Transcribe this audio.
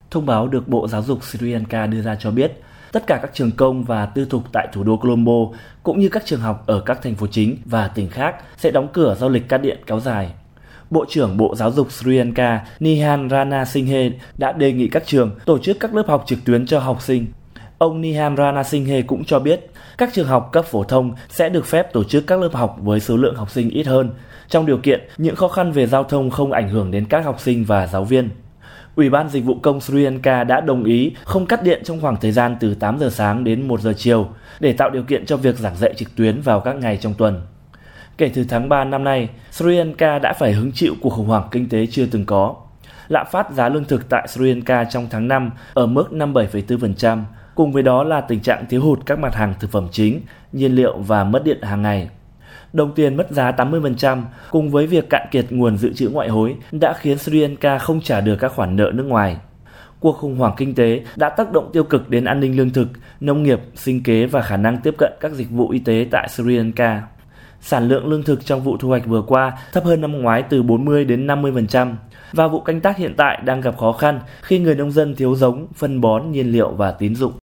Thông báo được Bộ Giáo dục Sri Lanka đưa ra cho biết, tất cả các trường công và tư thục tại thủ đô Colombo, cũng như các trường học ở các thành phố chính và tỉnh khác sẽ đóng cửa do lịch cắt điện kéo dài. Bộ trưởng Bộ Giáo dục Sri Lanka Nihan Ranasinghe đã đề nghị các trường tổ chức các lớp học trực tuyến cho học sinh. Ông Nihan Ranasinghe cũng cho biết, các trường học cấp phổ thông sẽ được phép tổ chức các lớp học với số lượng học sinh ít hơn, trong điều kiện những khó khăn về giao thông không ảnh hưởng đến các học sinh và giáo viên. Ủy ban Dịch vụ công Sri Lanka đã đồng ý không cắt điện trong khoảng thời gian từ 8 giờ sáng đến 1 giờ chiều để tạo điều kiện cho việc giảng dạy trực tuyến vào các ngày trong tuần. Kể từ tháng 3 năm nay, Sri Lanka đã phải hứng chịu cuộc khủng hoảng kinh tế chưa từng có. Lạm phát giá lương thực tại Sri Lanka trong tháng 5 ở mức 57,4%, cùng với đó là tình trạng thiếu hụt các mặt hàng thực phẩm chính, nhiên liệu và mất điện hàng ngày. Đồng tiền mất giá 80% cùng với việc cạn kiệt nguồn dự trữ ngoại hối đã khiến Sri Lanka không trả được các khoản nợ nước ngoài. Cuộc khủng hoảng kinh tế đã tác động tiêu cực đến an ninh lương thực, nông nghiệp, sinh kế và khả năng tiếp cận các dịch vụ y tế tại Sri Lanka. Sản lượng lương thực trong vụ thu hoạch vừa qua thấp hơn năm ngoái từ 40 đến 50%, và vụ canh tác hiện tại đang gặp khó khăn khi người nông dân thiếu giống, phân bón, nhiên liệu và tín dụng.